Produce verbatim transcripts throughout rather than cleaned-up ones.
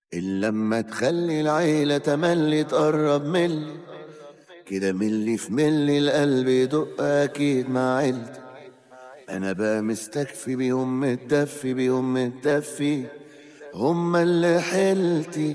إلا لما تخلي العيلة تملي تقرب ملي كده، ملي في ملي القلب يدق أكيد مع عيلتي. أنا بقى مستكفي بيهم، متدفي بيهم، متدفي هما اللي حيلتي.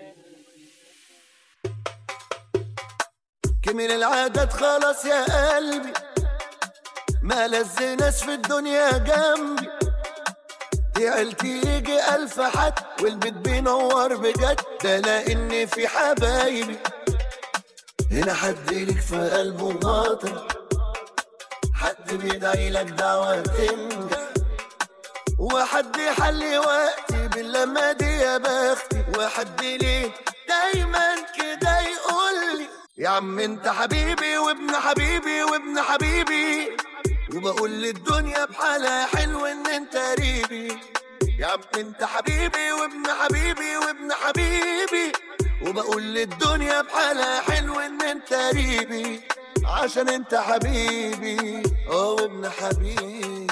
كمل العادات خلاص يا قلبي، ما لز ناس في الدنيا جنبي. دي عيلتي يجي ألف حد والبيت بينور بجد، ده لأن في حبايبي هنا حد ليك في قلبه باطل، حد بيدعي لك دعوة تنجح، وحد يحلي وقتي باللمة دي يا بختي، وحد ليه دايما كده يقولي يا عم انت حبيبي وابن حبيبي وابن حبيبي، وبقول للدنيا بحالها حلو ان انت قريبي. يا عم انت حبيبي وابن حبيبي وابن حبيبي، وبقول للدنيا بحالها حلو ان انت قريبي، عشان انت حبيبي اه وابن حبيبي.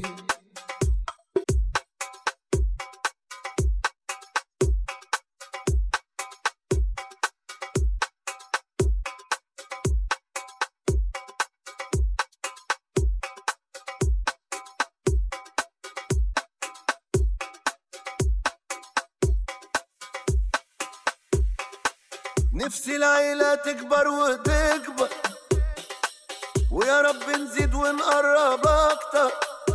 نفسي العيلة تكبر وتكبر، ويا رب نزيد ونقرب اكتر،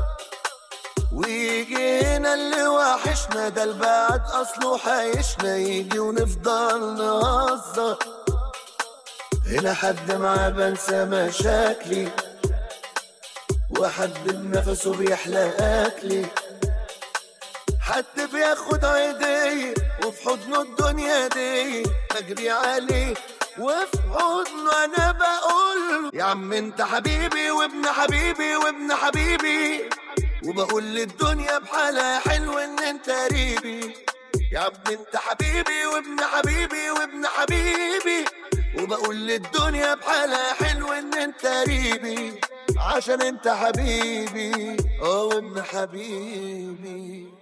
ويجي هنا اللي وحشنا، ده البعد اصله حيشنا، يجي ونفضل نهزر هنا حد معاه بنسى مشاكلي، وحد بنفسه بيحلى اكلي، حد بياخد عيدي وفي حضنه الدنيا دي بجري عليه، وفي حضنه انا بقول يا عم انت حبيبي وابن حبيبي وابن حبيبي، وبقول للدنيا بحالها حلو ان انت قريبي. يا عم انت حبيبي وابن حبيبي وابن حبيبي، وبقول للدنيا بحالها حلو ان انت قريبي، عشان انت حبيبي اه وابن حبيبي.